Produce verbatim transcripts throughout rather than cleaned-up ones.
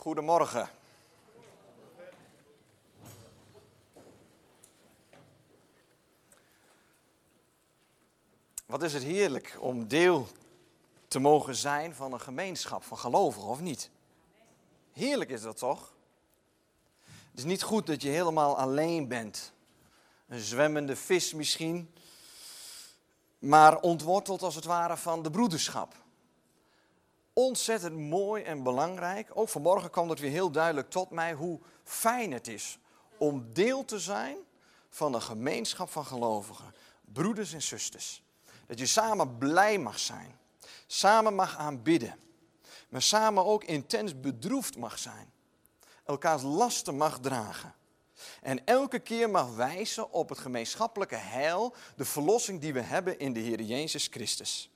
Goedemorgen. Wat is het heerlijk om deel te mogen zijn van een gemeenschap van gelovigen, of niet? Heerlijk is dat toch? Het is niet goed dat je helemaal alleen bent. Een zwemmende vis misschien, maar ontworteld als het ware van de broederschap. Ontzettend mooi en belangrijk. Ook vanmorgen kwam het weer heel duidelijk tot mij hoe fijn het is om deel te zijn van een gemeenschap van gelovigen. Broeders en zusters. Dat je samen blij mag zijn. Samen mag aanbidden. Maar samen ook intens bedroefd mag zijn. Elkaars lasten mag dragen. En elke keer mag wijzen op het gemeenschappelijke heil, de verlossing die we hebben in de Heer Jezus Christus.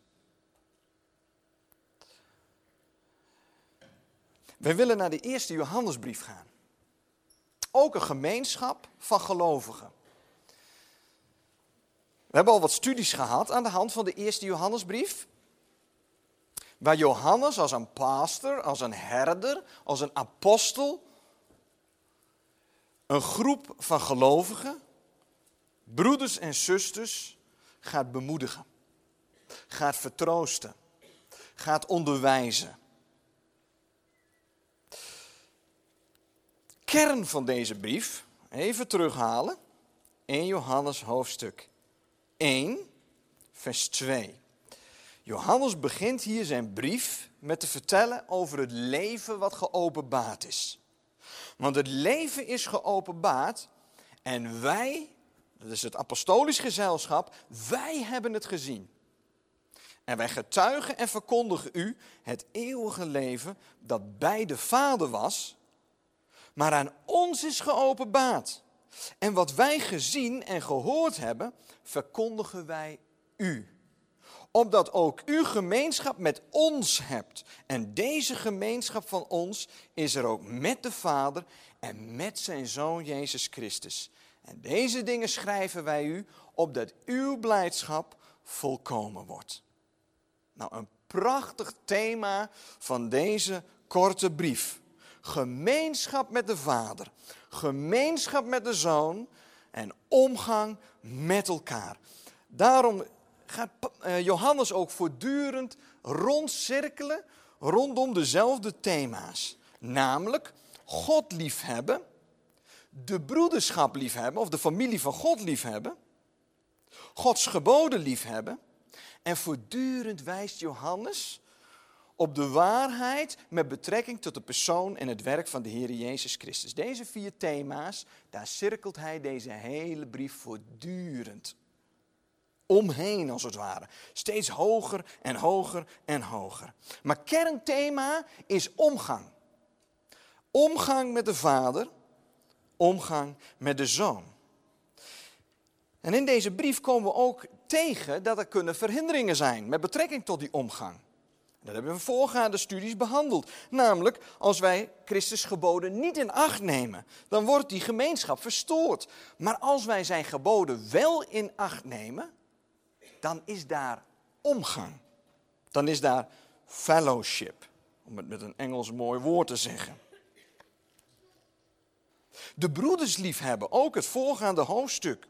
We willen naar de eerste Johannesbrief gaan. Ook een gemeenschap van gelovigen. We hebben al wat studies gehad aan de hand van de eerste Johannesbrief. Waar Johannes als een pastor, als een herder, als een apostel, een groep van gelovigen, broeders en zusters, gaat bemoedigen. Gaat vertroosten. Gaat onderwijzen. Kern van deze brief, even terughalen, eerste Johannes hoofdstuk één, vers twee. Johannes begint hier zijn brief met te vertellen over het leven wat geopenbaard is. Want het leven is geopenbaard en wij, dat is het apostolisch gezelschap, wij hebben het gezien. En wij getuigen en verkondigen u het eeuwige leven dat bij de Vader was, maar aan ons is geopenbaard. En wat wij gezien en gehoord hebben, verkondigen wij u. Opdat ook u gemeenschap met ons hebt. En deze gemeenschap van ons is er ook met de Vader en met zijn Zoon Jezus Christus. En deze dingen schrijven wij u, opdat uw blijdschap volkomen wordt. Nou, een prachtig thema van deze korte brief. Gemeenschap met de Vader, gemeenschap met de Zoon en omgang met elkaar. Daarom gaat Johannes ook voortdurend rondcirkelen rondom dezelfde thema's. Namelijk God liefhebben, de broederschap liefhebben of de familie van God liefhebben, Gods geboden liefhebben en voortdurend wijst Johannes op de waarheid met betrekking tot de persoon en het werk van de Heer Jezus Christus. Deze vier thema's, daar cirkelt hij deze hele brief voortdurend omheen als het ware. Steeds hoger en hoger en hoger. Maar kernthema is omgang. Omgang met de Vader, omgang met de Zoon. En in deze brief komen we ook tegen dat er kunnen verhinderingen zijn met betrekking tot die omgang. Dat hebben we in voorgaande studies behandeld. Namelijk, als wij Christus geboden niet in acht nemen, dan wordt die gemeenschap verstoord. Maar als wij zijn geboden wel in acht nemen, dan is daar omgang. Dan is daar fellowship, om het met een Engels mooi woord te zeggen. De broeders liefhebben, ook het voorgaande hoofdstuk.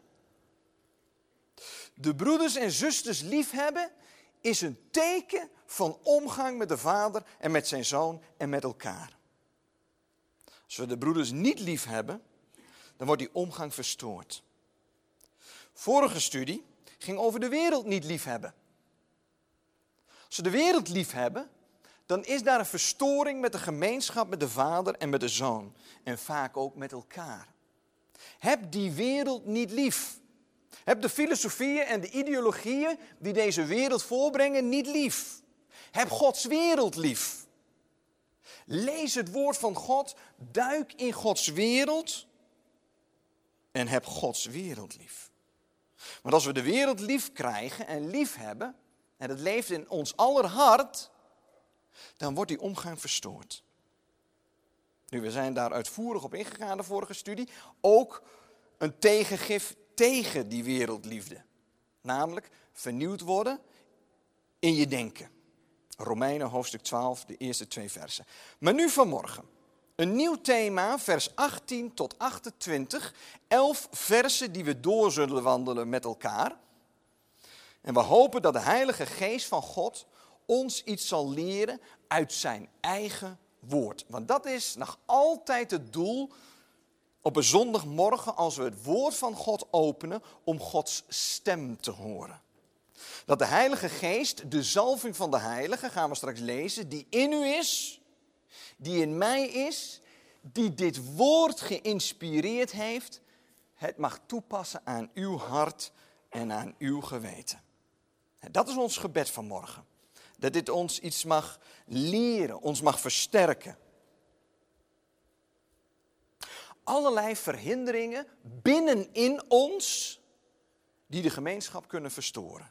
De broeders en zusters liefhebben is een teken van omgang met de Vader en met zijn Zoon en met elkaar. Als we de broeders niet lief hebben, dan wordt die omgang verstoord. Vorige studie ging over de wereld niet lief hebben. Als we de wereld lief hebben, dan is daar een verstoring met de gemeenschap met de Vader en met de Zoon. En vaak ook met elkaar. Heb die wereld niet lief. Heb de filosofieën en de ideologieën die deze wereld voorbrengen niet lief. Heb Gods wereld lief. Lees het woord van God, duik in Gods wereld en heb Gods wereld lief. Want als we de wereld lief krijgen en lief hebben, en het leeft in ons aller hart, dan wordt die omgang verstoord. Nu, we zijn daar uitvoerig op ingegaan de vorige studie. Ook een tegengif tegen die wereldliefde. Namelijk vernieuwd worden in je denken. Romeinen hoofdstuk twaalf, de eerste twee versen. Maar nu vanmorgen, Een nieuw thema, vers achttien tot achtentwintig. Elf versen die we door zullen wandelen met elkaar. En we hopen dat de Heilige Geest van God ons iets zal leren uit zijn eigen woord. Want dat is nog altijd het doel op een zondagmorgen als we het woord van God openen om Gods stem te horen. Dat de Heilige Geest, de zalving van de Heilige, gaan we straks lezen, die in u is, die in mij is, die dit woord geïnspireerd heeft, het mag toepassen aan uw hart en aan uw geweten. En dat is ons gebed vanmorgen. Dat dit ons iets mag leren, ons mag versterken. Allerlei verhinderingen binnenin ons die de gemeenschap kunnen verstoren.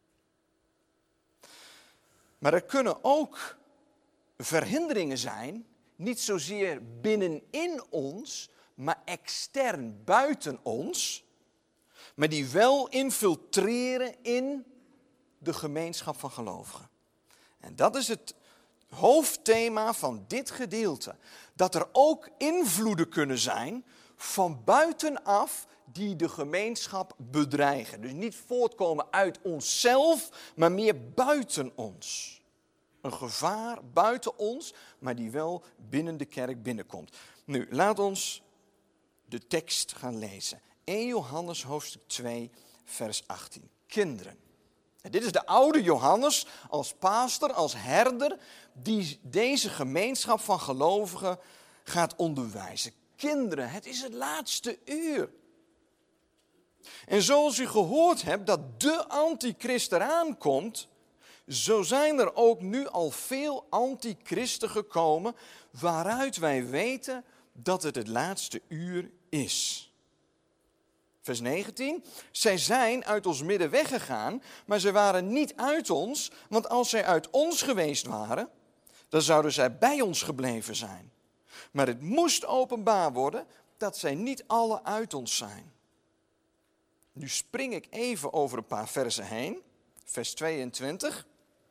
Maar er kunnen ook verhinderingen zijn, niet zozeer binnenin ons, maar extern buiten ons, maar die wel infiltreren in de gemeenschap van gelovigen. En dat is het hoofdthema van dit gedeelte. Dat er ook invloeden kunnen zijn van buitenaf die de gemeenschap bedreigen. Dus niet voortkomen uit onszelf, maar meer buiten ons. Een gevaar buiten ons, maar die wel binnen de kerk binnenkomt. Nu, laat ons de tekst gaan lezen. eerste Johannes hoofdstuk twee, vers achttien. Kinderen. En dit is de oude Johannes als pastor, als herder, die deze gemeenschap van gelovigen gaat onderwijzen. Kinderen, het is het laatste uur. En zoals u gehoord hebt dat de antichrist eraan komt, zo zijn er ook nu al veel antichristen gekomen, waaruit wij weten dat het het laatste uur is. Vers negentien, zij zijn uit ons midden weggegaan, maar zij waren niet uit ons, want als zij uit ons geweest waren, dan zouden zij bij ons gebleven zijn. Maar het moest openbaar worden dat zij niet alle uit ons zijn. Nu spring ik even over een paar versen heen, vers tweeëntwintig.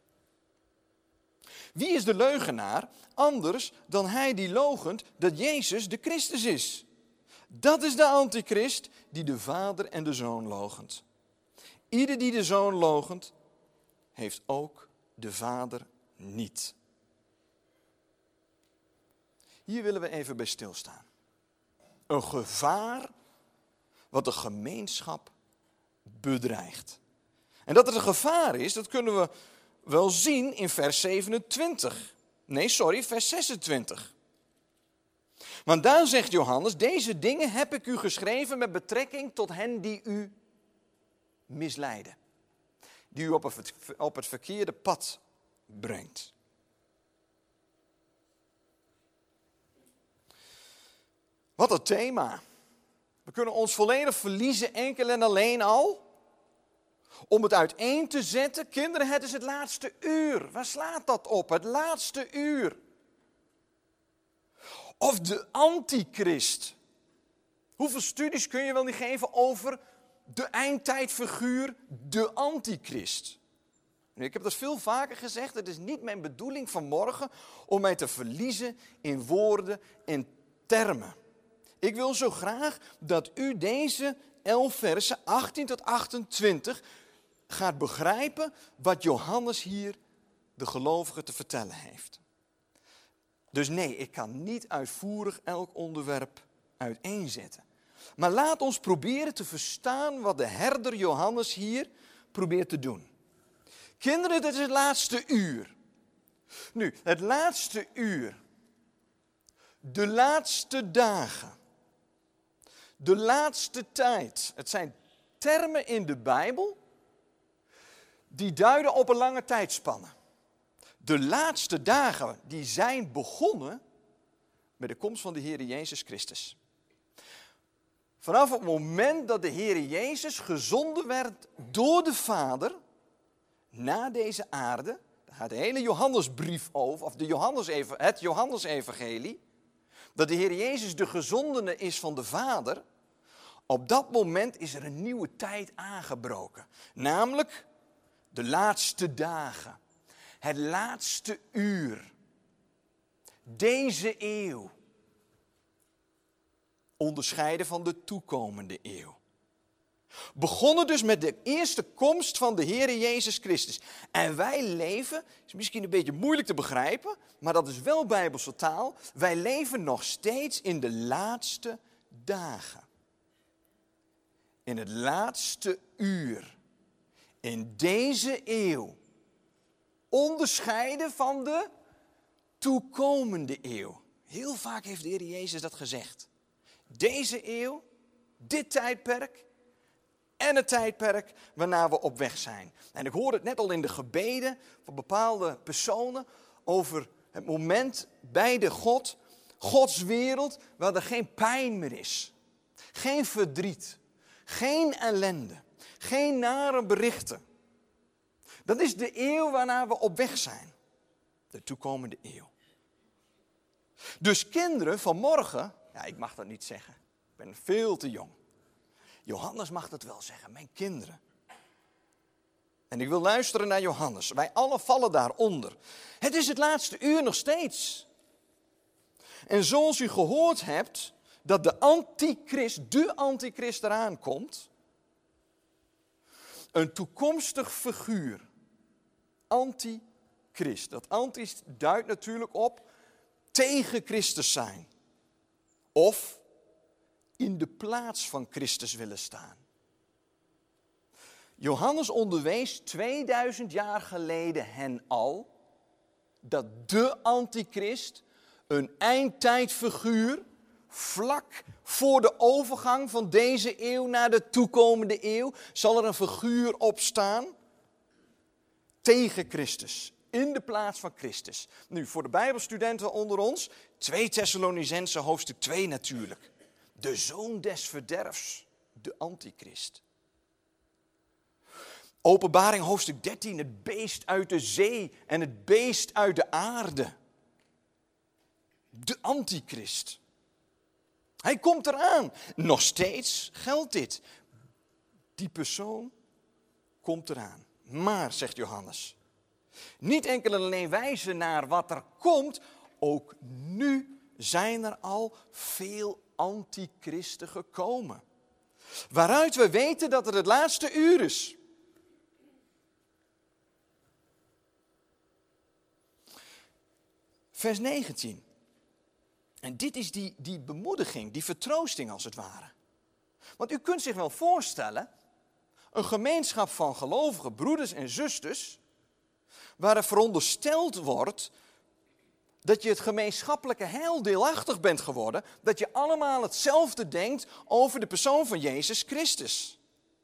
Wie is de leugenaar anders dan hij die loochent dat Jezus de Christus is? Dat is de antichrist die de Vader en de Zoon loochent. Ieder die de Zoon loochent, heeft ook de Vader niet. Hier willen we even bij stilstaan. Een gevaar wat de gemeenschap bedreigt. En dat het een gevaar is, dat kunnen we wel zien in vers zevenentwintig. Nee, sorry, vers zesentwintig. Want daar zegt Johannes, deze dingen heb ik u geschreven met betrekking tot hen die u misleiden. Die u op het, op het verkeerde pad brengt. Wat een thema. We kunnen ons volledig verliezen enkel en alleen al om het uiteen te zetten. Kinderen, het is het laatste uur. Waar slaat dat op? Het laatste uur. Of de antichrist. Hoeveel studies kun je wel niet geven over de eindtijdfiguur, de antichrist? Nu, ik heb dat veel vaker gezegd. Het is niet mijn bedoeling vanmorgen om mij te verliezen in woorden en termen. Ik wil zo graag dat u deze elf versen, achttien tot achtentwintig, gaat begrijpen wat Johannes hier de gelovigen te vertellen heeft. Dus nee, ik kan niet uitvoerig elk onderwerp uiteenzetten. Maar laat ons proberen te verstaan wat de herder Johannes hier probeert te doen. Kinderen, dit is het laatste uur. Nu, het laatste uur. De laatste dagen. De laatste tijd. Het zijn termen in de Bijbel die duiden op een lange tijdspanne. De laatste dagen die zijn begonnen met de komst van de Heer Jezus Christus. Vanaf het moment dat de Heer Jezus gezonden werd door de Vader naar deze aarde, daar gaat de hele Johannesbrief over, of de Johannes, het Johannesevangelie, dat de Heer Jezus de gezondene is van de Vader. Op dat moment is er een nieuwe tijd aangebroken. Namelijk de laatste dagen. Het laatste uur. Deze eeuw. onderscheiden van de toekomende eeuw. Begonnen dus met de eerste komst van de Heere Jezus Christus. En wij leven, is misschien een beetje moeilijk te begrijpen, maar dat is wel Bijbelse taal. Wij leven nog steeds in de laatste dagen. In het laatste uur. In deze eeuw. Onderscheiden van de toekomende eeuw. Heel vaak heeft de Heer Jezus dat gezegd. Deze eeuw, dit tijdperk en het tijdperk waarna we op weg zijn. En ik hoorde het net al in de gebeden van bepaalde personen over het moment bij de God, Gods wereld, waar er geen pijn meer is. Geen verdriet, geen ellende, geen nare berichten. Dat is de eeuw waarna we op weg zijn. De toekomende eeuw. Dus kinderen van morgen, ja, ik mag dat niet zeggen. Ik ben veel te jong. Johannes mag dat wel zeggen, mijn kinderen. En ik wil luisteren naar Johannes. Wij allen vallen daaronder. Het is het laatste uur nog steeds. En zoals u gehoord hebt dat de antichrist, de antichrist eraan komt. Een toekomstig figuur. Antichrist. Dat anti duidt natuurlijk op tegen Christus zijn. Of in de plaats van Christus willen staan. Johannes onderwees tweeduizend jaar geleden hen al dat de antichrist, een eindtijdfiguur, vlak voor de overgang van deze eeuw naar de toekomende eeuw, zal er een figuur opstaan tegen Christus. In de plaats van Christus. Nu, voor de Bijbelstudenten onder ons, twee Thessalonicenzen hoofdstuk twee natuurlijk. De zoon des verderfs, de antichrist. Openbaring hoofdstuk dertien, het beest uit de zee en het beest uit de aarde. De antichrist. Hij komt eraan. Nog steeds geldt dit. Die persoon komt eraan. Maar, zegt Johannes, niet enkel en alleen wijzen naar wat er komt, ook nu zijn er al veel antichristen gekomen. Waaruit we weten dat het het laatste uur is. Vers negentien. En dit is die, die bemoediging, die vertroosting als het ware. Want u kunt zich wel voorstellen, een gemeenschap van gelovige broeders en zusters, waar er verondersteld wordt dat je het gemeenschappelijke heil deelachtig bent geworden, dat je allemaal hetzelfde denkt over de persoon van Jezus Christus.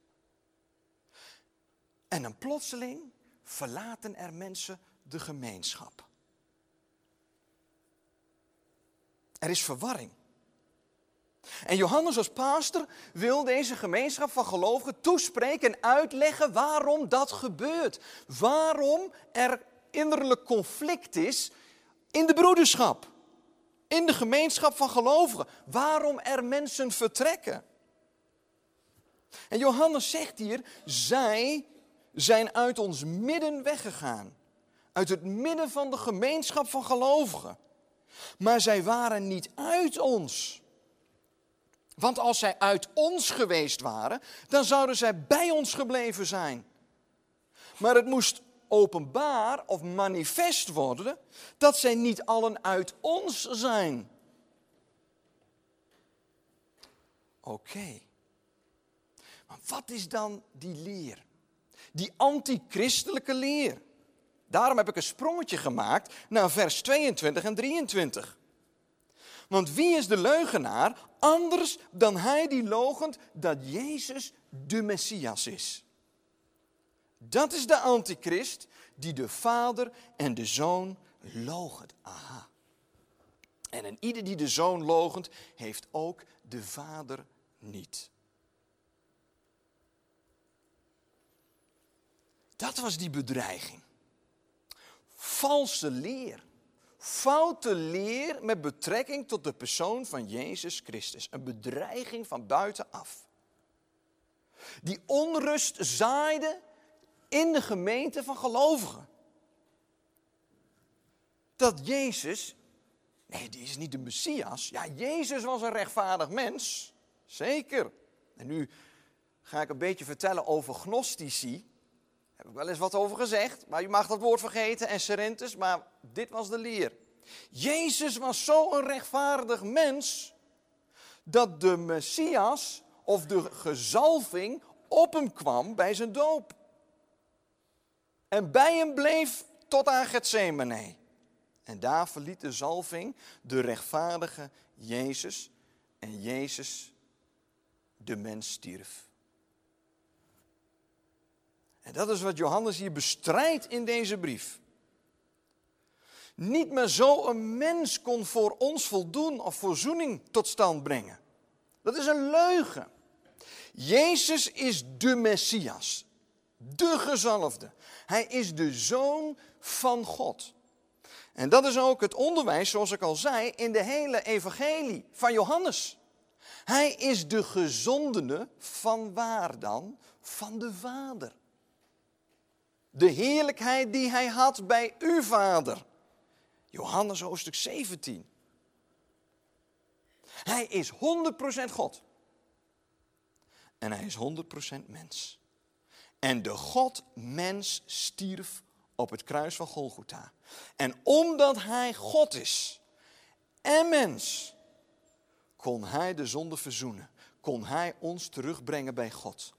En dan plotseling verlaten er mensen de gemeenschap. Er is verwarring. En Johannes als pastor wil deze gemeenschap van gelovigen toespreken en uitleggen waarom dat gebeurt. Waarom er innerlijk conflict is in de broederschap. In de gemeenschap van gelovigen. Waarom er mensen vertrekken. En Johannes zegt hier, zij zijn uit ons midden weggegaan. Uit het midden van de gemeenschap van gelovigen. Maar zij waren niet uit ons. Want als zij uit ons geweest waren, dan zouden zij bij ons gebleven zijn. Maar het moest openbaar of manifest worden dat zij niet allen uit ons zijn. Oké. Okay. Maar wat is dan die leer? Die antichristelijke leer. Daarom heb ik een sprongetje gemaakt naar vers tweeëntwintig en drieëntwintig. Want wie is de leugenaar anders dan hij die loochent dat Jezus de Messias is? Dat is de antichrist die de Vader en de Zoon loochent. Aha. En een ieder die de Zoon loochent, heeft ook de Vader niet. Dat was die bedreiging. Valse leer. Foute leer met betrekking tot de persoon van Jezus Christus. Een bedreiging van buitenaf. Die onrust zaaide in de gemeente van gelovigen. Dat Jezus Nee, die is niet de Messias. Ja, Jezus was een rechtvaardig mens. Zeker. En nu ga ik een beetje vertellen over gnostici. Daar heb ik wel eens wat over gezegd, maar u mag dat woord vergeten en Cerinthus, maar dit was de leer. Jezus was zo'n rechtvaardig mens dat de Messias of de gezalving op hem kwam bij zijn doop. En bij hem bleef tot aan Getsemane. En daar verliet de zalving de rechtvaardige Jezus. En Jezus, de mens, stierf. En dat is wat Johannes hier bestrijdt in deze brief. Niet meer zo een mens kon voor ons voldoen of verzoening tot stand brengen. Dat is een leugen. Jezus is de Messias, de gezalfde. Hij is de Zoon van God. En dat is ook het onderwijs, zoals ik al zei, in de hele evangelie van Johannes. Hij is de gezondene van waar dan? Van de Vader. De heerlijkheid die hij had bij uw Vader. Johannes hoofdstuk zeventien. Hij is honderd procent God. En hij is honderd procent mens. En de God-mens stierf op het kruis van Golgotha. En omdat hij God is en mens, kon hij de zonde verzoenen. Kon hij ons terugbrengen bij God.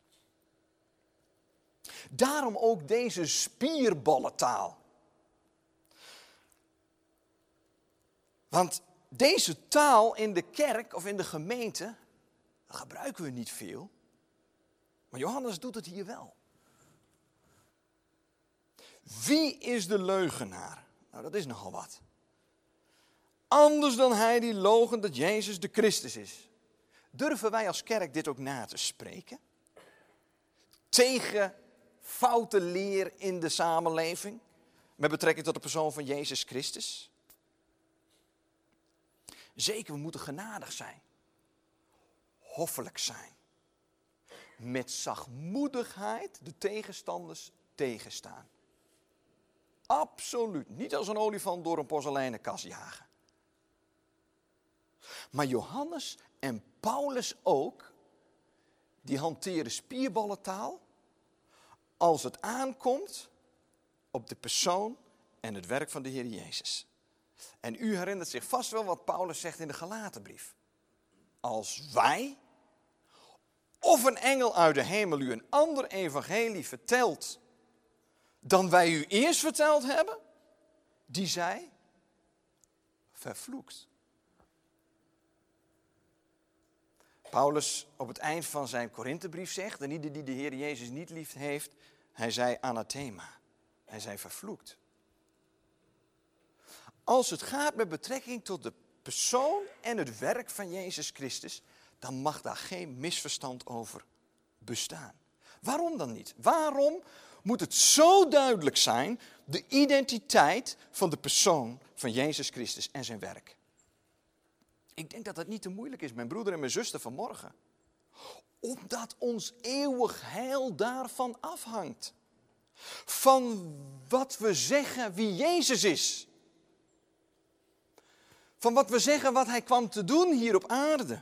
Daarom ook deze spierballentaal. Want deze taal in de kerk of in de gemeente, dat gebruiken we niet veel. Maar Johannes doet het hier wel. Wie is de leugenaar? Nou, dat is nogal wat. Anders dan hij die logen dat Jezus de Christus is. Durven wij als kerk dit ook na te spreken? Tegen foute leer in de samenleving met betrekking tot de persoon van Jezus Christus? Zeker, we moeten genadig zijn. Hoffelijk zijn. Met zachtmoedigheid de tegenstanders tegenstaan. Absoluut. Niet als een olifant door een porseleinen kas jagen. Maar Johannes en Paulus ook, die hanteren spierballentaal als het aankomt op de persoon en het werk van de Heer Jezus. En u herinnert zich vast wel wat Paulus zegt in de Galatenbrief. Als wij of een engel uit de hemel u een ander evangelie vertelt dan wij u eerst verteld hebben, die zij vervloekt. Paulus op het eind van zijn Korinthebrief zegt, en ieder die de Heer Jezus niet lief heeft, hij zei anathema. Hij zei vervloekt. Als het gaat met betrekking tot de persoon en het werk van Jezus Christus, dan mag daar geen misverstand over bestaan. Waarom dan niet? Waarom moet het zo duidelijk zijn, de identiteit van de persoon van Jezus Christus en zijn werk? Ik denk dat dat niet te moeilijk is, mijn broeder en mijn zuster vanmorgen. Omdat ons eeuwig heil daarvan afhangt. Van wat we zeggen wie Jezus is. Van wat we zeggen wat hij kwam te doen hier op aarde.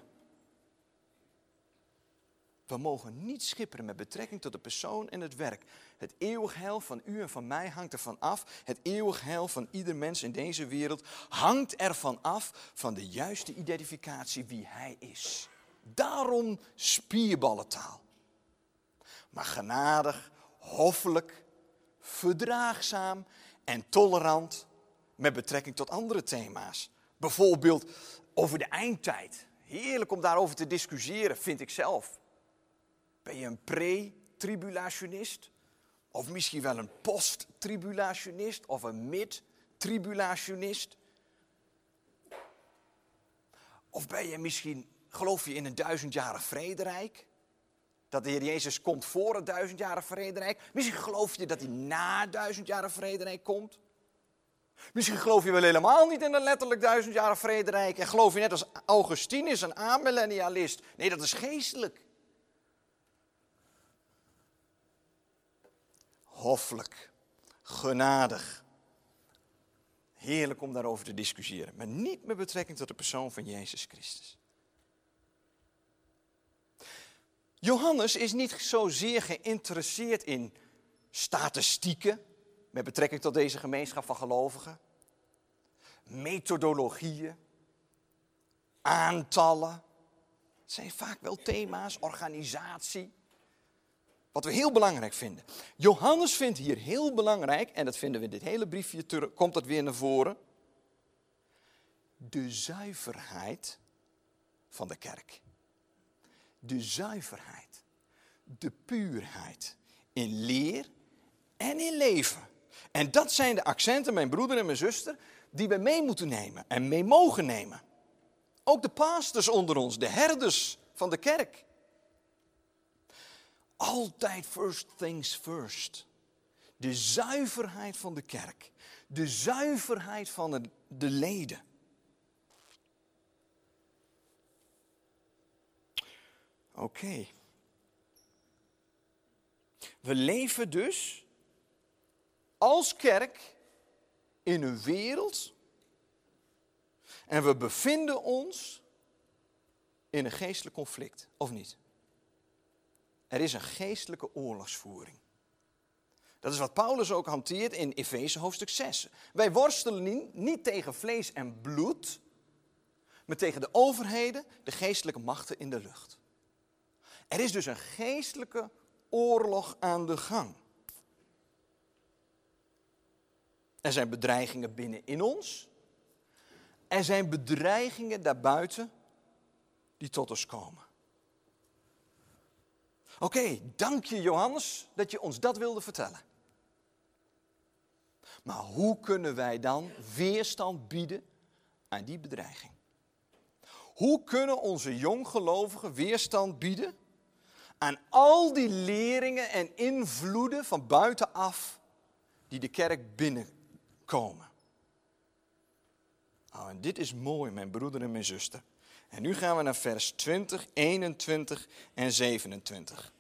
We mogen niet schipperen met betrekking tot de persoon en het werk. Het eeuwig heil van u en van mij hangt ervan af. Het eeuwig heil van ieder mens in deze wereld hangt ervan af van de juiste identificatie wie hij is. Daarom spierballentaal. Maar genadig, hoffelijk, verdraagzaam en tolerant met betrekking tot andere thema's. Bijvoorbeeld over de eindtijd. Heerlijk om daarover te discussiëren, vind ik zelf. Ben je een pre-tribulationist? Of misschien wel een post-tribulationist? Of een mid-tribulationist? Of ben je misschien, geloof je in een duizendjarig vrederijk? Dat de Heer Jezus komt voor het duizendjarig vrederijk? Misschien geloof je dat hij na het duizendjarig vrederijk komt? Misschien geloof je wel helemaal niet in een letterlijk duizendjarig vrederijk. En geloof je net als Augustinus, een amillennialist. Nee, dat is geestelijk. Hoffelijk, genadig, Heerlijk om daarover te discussiëren, maar niet met betrekking tot de persoon van Jezus Christus. Johannes is niet zozeer geïnteresseerd in statistieken met betrekking tot deze gemeenschap van gelovigen, methodologieën, aantallen. Het zijn vaak wel thema's, organisatie. Wat we heel belangrijk vinden. Johannes vindt hier heel belangrijk, en dat vinden we in dit hele briefje, terug, komt dat weer naar voren. De zuiverheid van de kerk. De zuiverheid. De puurheid. In leer en in leven. En dat zijn de accenten, mijn broeder en mijn zuster, die we mee moeten nemen en mee mogen nemen. Ook de pastors onder ons, de herders van de kerk. Altijd first things first. De zuiverheid van de kerk. De zuiverheid van de leden. Oké. Okay. We leven dus als kerk in een wereld en we bevinden ons in een geestelijk conflict, of niet? Er is een geestelijke oorlogsvoering. Dat is wat Paulus ook hanteert in Efeze hoofdstuk zes. Wij worstelen niet, niet tegen vlees en bloed, maar tegen de overheden, de geestelijke machten in de lucht. Er is dus een geestelijke oorlog aan de gang. Er zijn bedreigingen binnenin ons. Er zijn bedreigingen daarbuiten die tot ons komen. Oké, okay, dank je Johannes dat je ons dat wilde vertellen. Maar hoe kunnen wij dan weerstand bieden aan die bedreiging? Hoe kunnen onze jonggelovigen weerstand bieden aan al die leringen en invloeden van buitenaf die de kerk binnenkomen? Oh, en dit is mooi, mijn broeder en mijn zuster. En nu gaan we naar vers twintig, eenentwintig en zevenentwintig.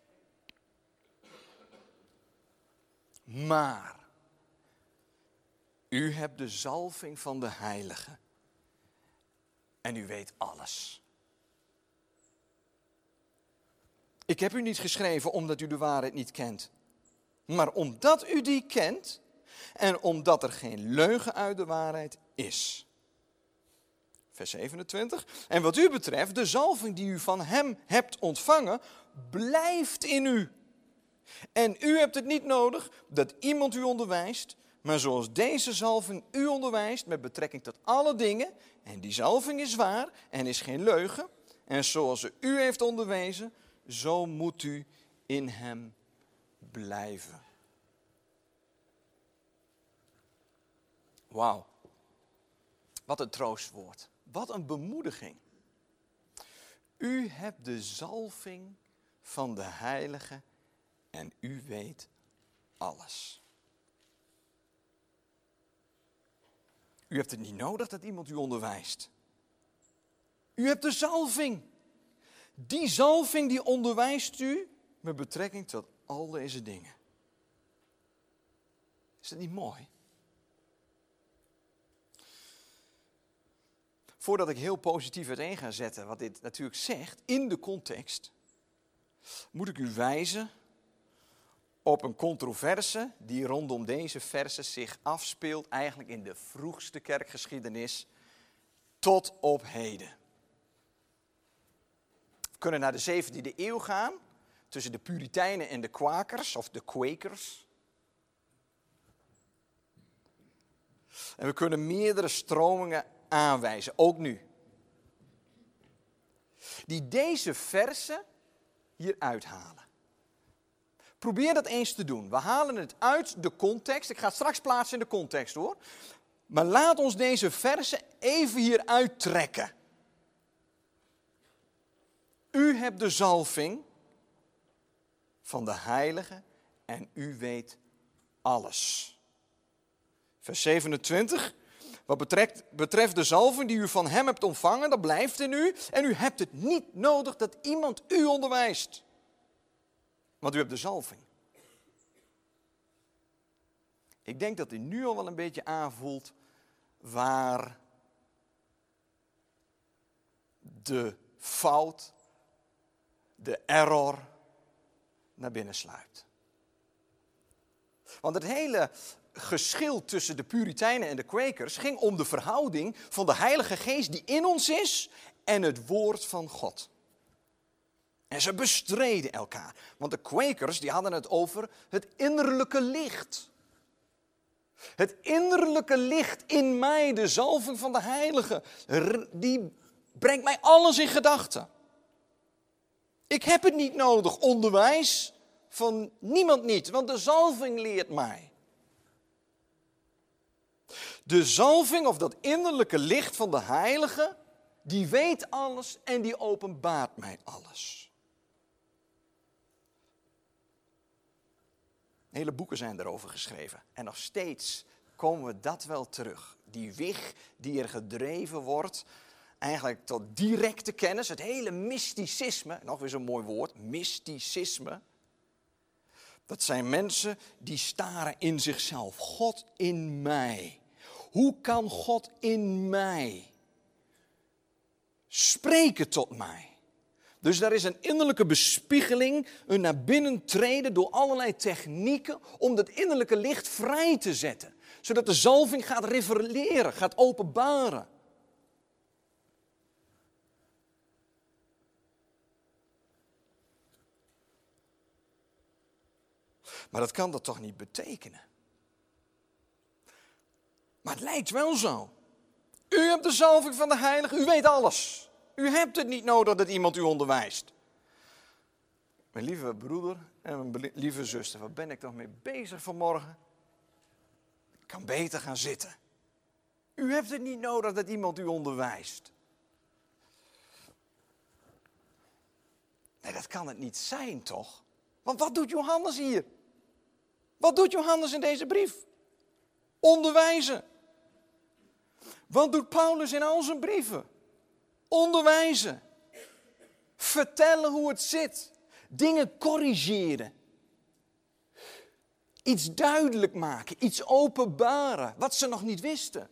Maar u hebt de zalving van de heilige en u weet alles. Ik heb u niet geschreven omdat u de waarheid niet kent, maar omdat u die kent en omdat er geen leugen uit de waarheid is. Vers zevenentwintig. En wat u betreft, de zalving die u van hem hebt ontvangen, blijft in u. En u hebt het niet nodig dat iemand u onderwijst, maar zoals deze zalving u onderwijst met betrekking tot alle dingen, en die zalving is waar en is geen leugen, en zoals ze u heeft onderwezen, zo moet u in hem blijven. Wauw. Wat een troostwoord. Wat een bemoediging. U hebt de zalving van de heilige en u weet alles. U hebt het niet nodig dat iemand u onderwijst. U hebt de zalving. Die zalving die onderwijst u met betrekking tot al deze dingen. Is dat niet mooi? Voordat ik heel positief uiteen ga zetten wat dit natuurlijk zegt, in de context, moet ik u wijzen op een controverse die rondom deze versen zich afspeelt eigenlijk in de vroegste kerkgeschiedenis tot op heden. We kunnen naar de zeventiende eeuw gaan, tussen de Puritijnen en de Kwakers, of de Quakers. En we kunnen meerdere stromingen aanwijzen, ook nu. Die deze versen hier uithalen. Probeer dat eens te doen. We halen het uit de context. Ik ga het straks plaatsen in de context hoor. Maar laat ons deze versen even hier uittrekken. U hebt de zalving van de heilige en u weet alles. Vers zevenentwintig. Wat betreft, betreft de zalving die u van hem hebt ontvangen, dat blijft in u. En u hebt het niet nodig dat iemand u onderwijst. Want u hebt de zalving. Ik denk dat u nu al wel een beetje aanvoelt waar de fout, de error naar binnen sluipt. Want het hele geschil tussen de Puritijnen en de Kwekers ging om de verhouding van de Heilige Geest die in ons is en het woord van God. En ze bestreden elkaar. Want de Kwekers die hadden het over het innerlijke licht. Het innerlijke licht in mij, de zalving van de Heilige, die brengt mij alles in gedachten. Ik heb het niet nodig, onderwijs van niemand niet, want de zalving leert mij. De zalving of dat innerlijke licht van de Heilige, die weet alles en die openbaart mij alles. Hele boeken zijn erover geschreven en nog steeds komen we dat wel terug. Die wig die er gedreven wordt, eigenlijk tot directe kennis, het hele mysticisme, nog weer zo'n mooi woord, mysticisme. Dat zijn mensen die staren in zichzelf. God in mij. Hoe kan God in mij spreken tot mij? Dus daar is een innerlijke bespiegeling, een naar binnen treden door allerlei technieken om dat innerlijke licht vrij te zetten. Zodat de zalving gaat reveleren, gaat openbaren. Maar dat kan dat toch niet betekenen? Maar het lijkt wel zo. U hebt de zalving van de Heilige, u weet alles. U hebt het niet nodig dat iemand u onderwijst. Mijn lieve broeder en mijn lieve zuster, waar ben ik toch mee bezig vanmorgen? Ik kan beter gaan zitten. U hebt het niet nodig dat iemand u onderwijst. Nee, dat kan het niet zijn, toch? Want wat doet Johannes hier? Wat doet Johannes in deze brief? Onderwijzen. Wat doet Paulus in al zijn brieven? Onderwijzen. Vertellen hoe het zit. Dingen corrigeren. Iets duidelijk maken. Iets openbaren. Wat ze nog niet wisten.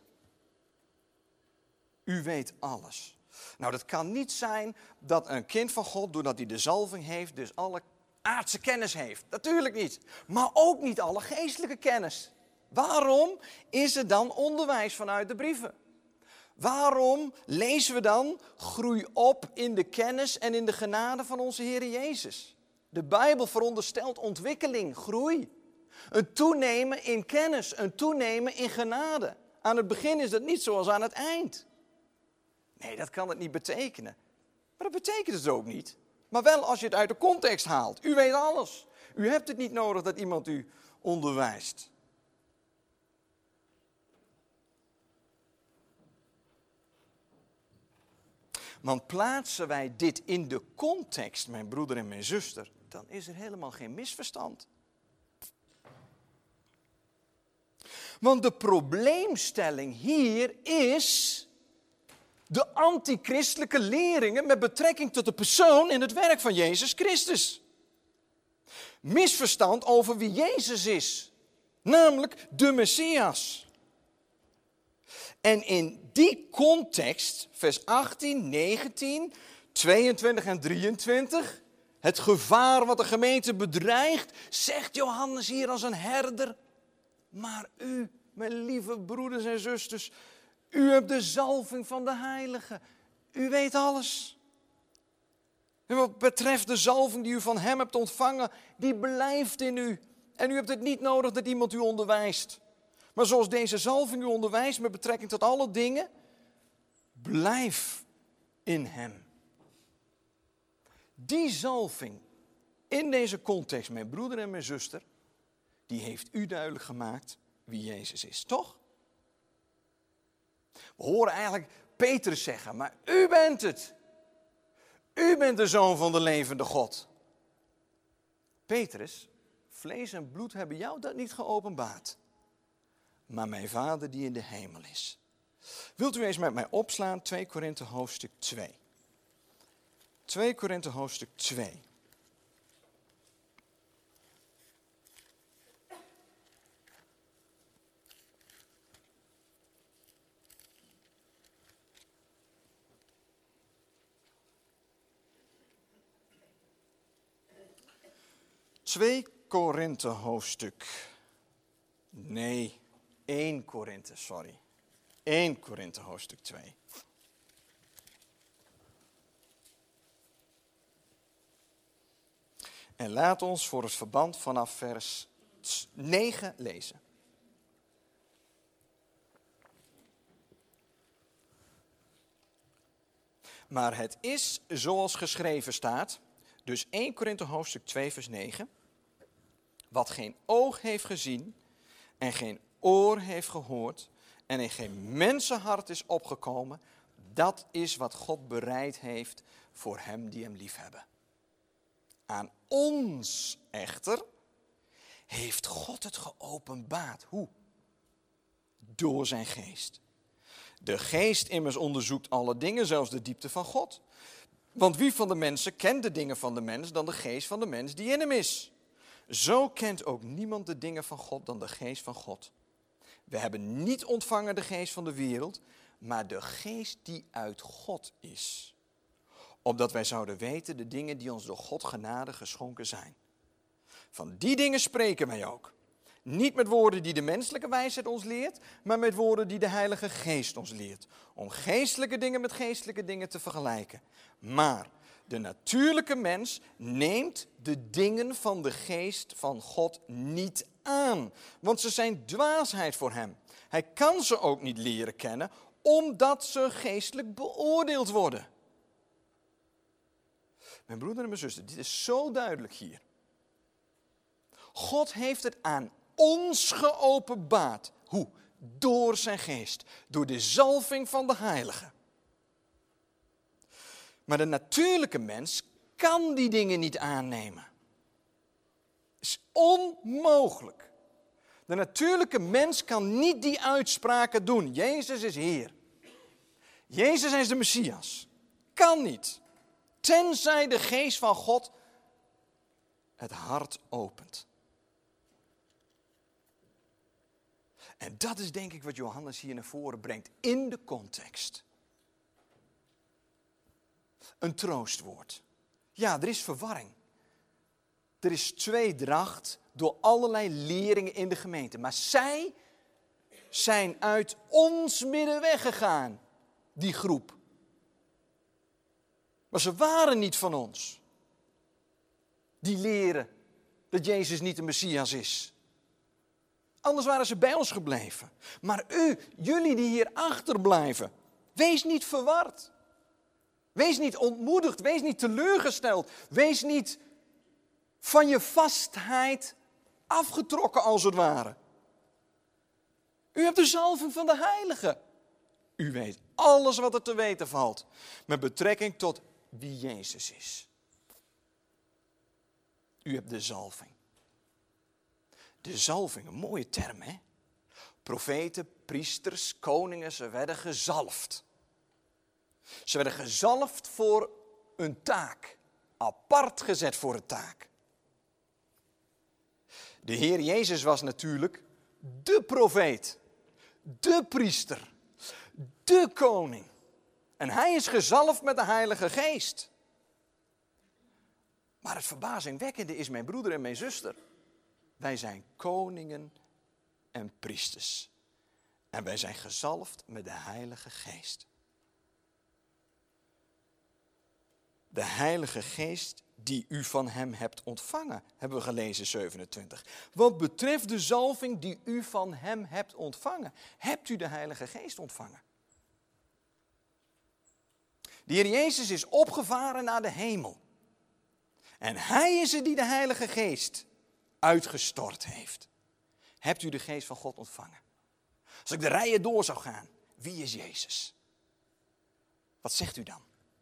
U weet alles. Nou, dat kan niet zijn dat een kind van God, doordat hij de zalving heeft, dus alle aardse kennis heeft. Natuurlijk niet. Maar ook niet alle geestelijke kennis. Waarom is er dan onderwijs vanuit de brieven? Waarom lezen we dan groei op in de kennis en in de genade van onze Heer Jezus? De Bijbel veronderstelt ontwikkeling, groei. Een toenemen in kennis, een toenemen in genade. Aan het begin is dat niet zoals aan het eind. Nee, dat kan het niet betekenen. Maar dat betekent het ook niet. Maar wel als je het uit de context haalt. U weet alles. U hebt het niet nodig dat iemand u onderwijst. Want plaatsen wij dit in de context, mijn broeder en mijn zuster, dan is er helemaal geen misverstand. Want de probleemstelling hier is de antichristelijke leringen met betrekking tot de persoon en het werk van Jezus Christus. Misverstand over wie Jezus is, namelijk de Messias. En in die context, vers achttien, negentien, tweeëntwintig en drieëntwintig, het gevaar wat de gemeente bedreigt, zegt Johannes hier als een herder. Maar u, mijn lieve broeders en zusters, u hebt de zalving van de Heilige. U weet alles. En wat betreft de zalving die u van hem hebt ontvangen, die blijft in u. En u hebt het niet nodig dat iemand u onderwijst. Maar zoals deze zalving u onderwijst met betrekking tot alle dingen, blijf in hem. Die zalving in deze context, mijn broeder en mijn zuster, die heeft u duidelijk gemaakt wie Jezus is, toch? We horen eigenlijk Petrus zeggen, maar u bent het. U bent de Zoon van de levende God. Petrus, vlees en bloed hebben jou dat niet geopenbaard. Maar mijn Vader die in de hemel is. Wilt u eens met mij opslaan, twee Korinthe hoofdstuk twee. twee Korinthe hoofdstuk twee. twee Korinthe hoofdstuk. Nee, één Korinthe, sorry. één Korinthe hoofdstuk twee. En laat ons voor het verband vanaf vers negen lezen. Maar het is zoals geschreven staat, dus één Korinthe hoofdstuk twee vers negen. Wat geen oog heeft gezien en geen oor heeft gehoord en in geen mensenhart is opgekomen, dat is wat God bereid heeft voor hem die hem liefhebben. Aan ons echter heeft God het geopenbaard. Hoe? Door zijn geest. De geest immers onderzoekt alle dingen, zelfs de diepte van God. Want wie van de mensen kent de dingen van de mens dan de geest van de mens die in hem is? Zo kent ook niemand de dingen van God dan de geest van God. We hebben niet ontvangen de geest van de wereld, maar de geest die uit God is. Opdat wij zouden weten de dingen die ons door God genade geschonken zijn. Van die dingen spreken wij ook. Niet met woorden die de menselijke wijsheid ons leert, maar met woorden die de Heilige Geest ons leert. Om geestelijke dingen met geestelijke dingen te vergelijken. Maar de natuurlijke mens neemt de dingen van de geest van God niet aan. Want ze zijn dwaasheid voor hem. Hij kan ze ook niet leren kennen, omdat ze geestelijk beoordeeld worden. Mijn broeder en mijn zuster, dit is zo duidelijk hier. God heeft het aan ons geopenbaard. Hoe? Door zijn geest. Door de zalving van de Heilige. Maar de natuurlijke mens kan die dingen niet aannemen. Is onmogelijk. De natuurlijke mens kan niet die uitspraken doen. Jezus is Heer. Jezus is de Messias. Kan niet. Tenzij de geest van God het hart opent. En dat is denk ik wat Johannes hier naar voren brengt in de context. Een troostwoord. Ja, er is verwarring. Er is tweedracht door allerlei leringen in de gemeente. Maar zij zijn uit ons midden weggegaan, die groep. Maar ze waren niet van ons. Die leren dat Jezus niet de Messias is. Anders waren ze bij ons gebleven. Maar u, jullie die hier achterblijven, wees niet verward. Wees niet ontmoedigd, wees niet teleurgesteld. Wees niet van je vastheid afgetrokken als het ware. U hebt de zalving van de Heilige. U weet alles wat er te weten valt met betrekking tot wie Jezus is. U hebt de zalving. De zalving, een mooie term, hè? Profeten, priesters, koningen, ze werden gezalfd. Ze werden gezalfd voor een taak. Apart gezet voor een taak. De Heer Jezus was natuurlijk de profeet. De priester. De koning. En hij is gezalfd met de Heilige Geest. Maar het verbazingwekkende is, mijn broeder en mijn zuster, wij zijn koningen en priesters. En wij zijn gezalfd met de Heilige Geest. De Heilige Geest die u van hem hebt ontvangen, hebben we gelezen zevenentwintig. Wat betreft de zalving die u van hem hebt ontvangen, hebt u de Heilige Geest ontvangen. De Heer Jezus is opgevaren naar de hemel. En hij is het die de Heilige Geest uitgestort heeft. Hebt u de Geest van God ontvangen? Als ik de rijen door zou gaan, wie is Jezus? Wat zegt u dan?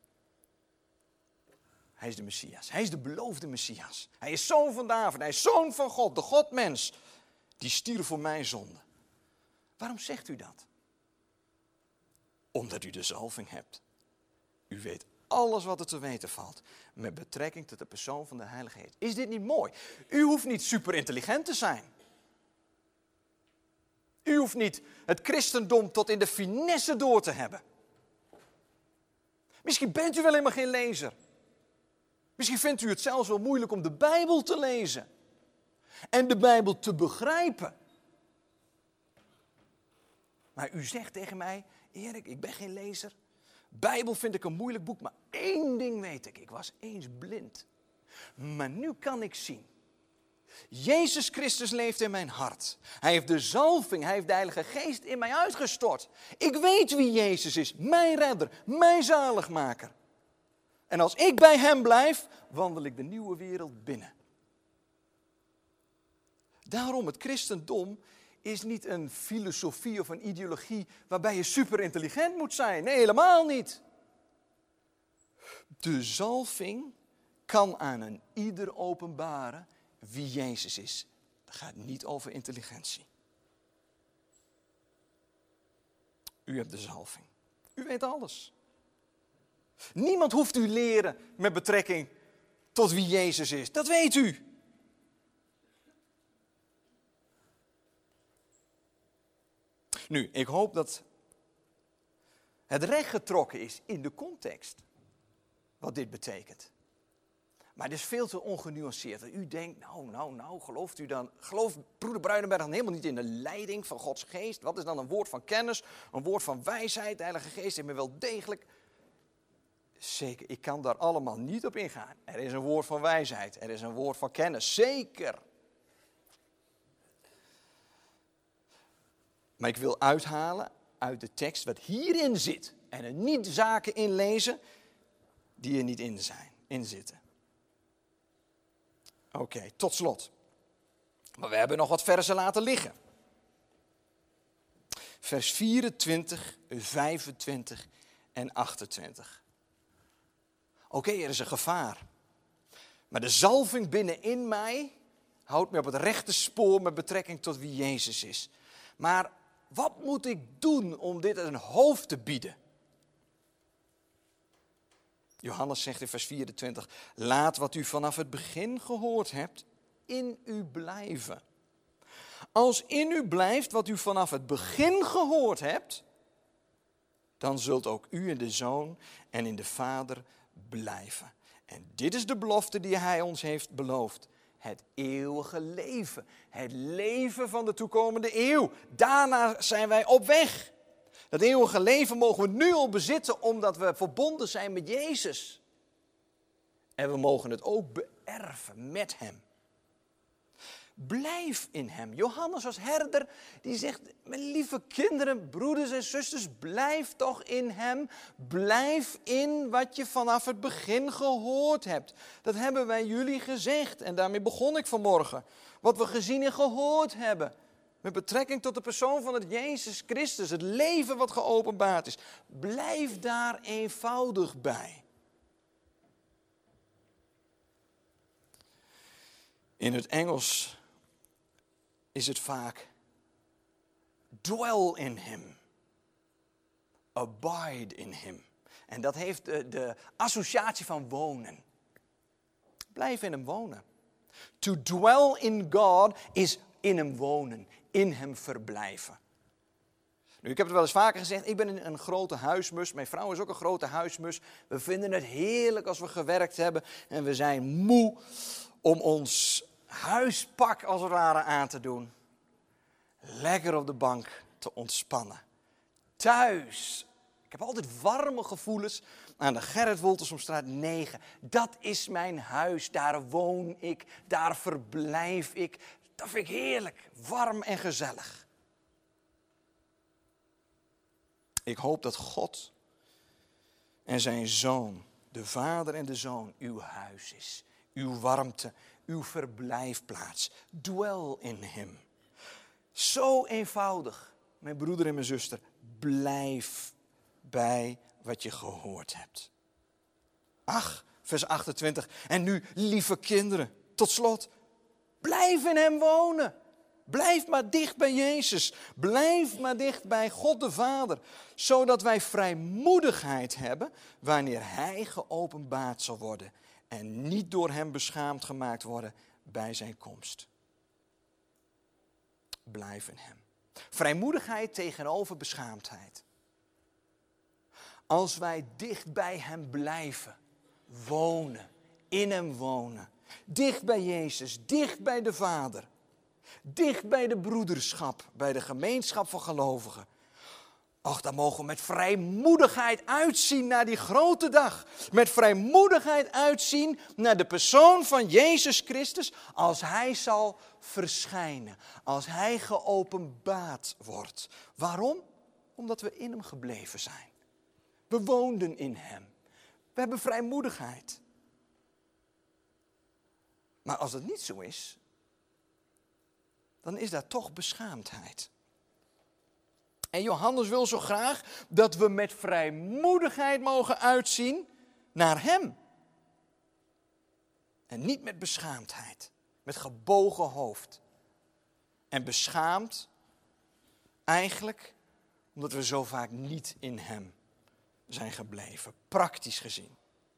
Hij is de Messias. Hij is de beloofde Messias. Hij is zoon van David. Hij is zoon van God, de Godmens. Die stierf voor mijn zonde. Waarom zegt u dat? Omdat u de zalving hebt. U weet alles wat er te weten valt met betrekking tot de persoon van de Heilige Geest. Is dit niet mooi? U hoeft niet super intelligent te zijn. U hoeft niet het christendom tot in de finesse door te hebben. Misschien bent u wel helemaal geen lezer. Misschien vindt u het zelfs wel moeilijk om de Bijbel te lezen. en de Bijbel te begrijpen. Maar u zegt tegen mij, Erik, ik ben geen lezer. Bijbel vind ik een moeilijk boek, maar één ding weet ik. Ik was eens blind. Maar nu kan ik zien. Jezus Christus leeft in mijn hart. Hij heeft de zalving, hij heeft de Heilige Geest in mij uitgestort. Ik weet wie Jezus is, mijn redder, mijn zaligmaker. En als ik bij hem blijf, wandel ik de nieuwe wereld binnen. Daarom, het christendom is niet een filosofie of een ideologie waarbij je superintelligent moet zijn. Nee, helemaal niet. De zalving kan aan een ieder openbaren wie Jezus is. Dat gaat niet over intelligentie. U hebt de zalving. U weet alles. Niemand hoeft u leren met betrekking tot wie Jezus is. Dat weet u. Nu, ik hoop dat het recht getrokken is in de context wat dit betekent. Maar het is veel te ongenuanceerd. U denkt, nou, nou, nou, gelooft u dan, gelooft broeder Bruinenberg dan helemaal niet in de leiding van Gods geest? Wat is dan een woord van kennis, een woord van wijsheid? De Heilige Geest heeft me wel degelijk. Zeker, ik kan daar allemaal niet op ingaan. Er is een woord van wijsheid, er is een woord van kennis, zeker. Maar ik wil uithalen uit de tekst wat hierin zit. En er niet zaken in lezen die er niet in, zijn, in zitten. Oké, okay, tot slot. Maar we hebben nog wat versen laten liggen. Vers vierentwintig, vijfentwintig en achtentwintig. Oké, okay, er is een gevaar. Maar de zalving binnenin mij houdt me op het rechte spoor met betrekking tot wie Jezus is. Maar wat moet ik doen om dit een hoofd te bieden? Johannes zegt in vers vierentwintig, laat wat u vanaf het begin gehoord hebt in u blijven. Als in u blijft wat u vanaf het begin gehoord hebt, dan zult ook u in de Zoon en in de Vader blijven. En dit is de belofte die hij ons heeft beloofd. Het eeuwige leven. Het leven van de toekomende eeuw. Daarna zijn wij op weg. Dat eeuwige leven mogen we nu al bezitten omdat we verbonden zijn met Jezus. En we mogen het ook beërven met hem. Blijf in hem. Johannes als herder, die zegt, mijn lieve kinderen, broeders en zusters, blijf toch in hem. Blijf in wat je vanaf het begin gehoord hebt. Dat hebben wij jullie gezegd en daarmee begon ik vanmorgen. Wat we gezien en gehoord hebben. Met betrekking tot de persoon van het Jezus Christus, het leven wat geopenbaard is. Blijf daar eenvoudig bij. In het Engels is het vaak dwell in him, abide in him. En dat heeft de, de associatie van wonen. Blijf in hem wonen. To dwell in God is in hem wonen, in hem verblijven. Nu, ik heb het wel eens vaker gezegd, ik ben een, een grote huismus. Mijn vrouw is ook een grote huismus. We vinden het heerlijk als we gewerkt hebben en we zijn moe om ons huispak als het ware aan te doen. Lekker op de bank te ontspannen. Thuis. Ik heb altijd warme gevoelens aan de Gerrit Woltersomstraat negen. Dat is mijn huis, daar woon ik, daar verblijf ik. Dat vind ik heerlijk, warm en gezellig. Ik hoop dat God en zijn Zoon, de Vader en de Zoon, uw huis is. Uw warmte, uw verblijfplaats. Dwell in hem. Zo eenvoudig, mijn broeder en mijn zuster. Blijf bij wat je gehoord hebt. Ach, vers achtentwintig. En nu, lieve kinderen, tot slot. Blijf in hem wonen. Blijf maar dicht bij Jezus. Blijf maar dicht bij God de Vader. Zodat wij vrijmoedigheid hebben wanneer hij geopenbaard zal worden. En niet door hem beschaamd gemaakt worden bij zijn komst. Blijf in hem. Vrijmoedigheid tegenover beschaamdheid. Als wij dicht bij hem blijven, wonen, in hem wonen. Dicht bij Jezus, dicht bij de Vader. Dicht bij de broederschap, bij de gemeenschap van gelovigen. Och, dan mogen we met vrijmoedigheid uitzien naar die grote dag. Met vrijmoedigheid uitzien naar de persoon van Jezus Christus als Hij zal verschijnen. Als Hij geopenbaard wordt. Waarom? Omdat we in Hem gebleven zijn. We woonden in Hem. We hebben vrijmoedigheid. Maar als dat niet zo is, dan is daar toch beschaamdheid. En Johannes wil zo graag dat we met vrijmoedigheid mogen uitzien naar Hem. En niet met beschaamdheid, met gebogen hoofd. En beschaamd eigenlijk omdat we zo vaak niet in Hem zijn gebleven, praktisch gezien.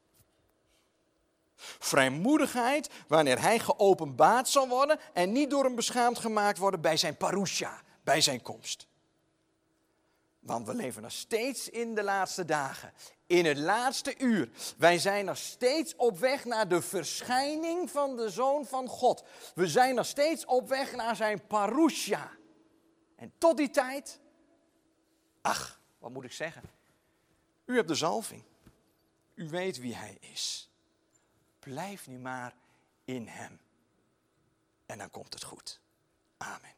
Vrijmoedigheid wanneer Hij geopenbaard zal worden en niet door hem beschaamd gemaakt worden bij zijn parousia, bij zijn komst. Want we leven nog steeds in de laatste dagen, in het laatste uur. Wij zijn nog steeds op weg naar de verschijning van de Zoon van God. We zijn nog steeds op weg naar zijn parousia. En tot die tijd, ach, wat moet ik zeggen? U hebt de zalving. U weet wie Hij is. Blijf nu maar in Hem. En dan komt het goed. Amen.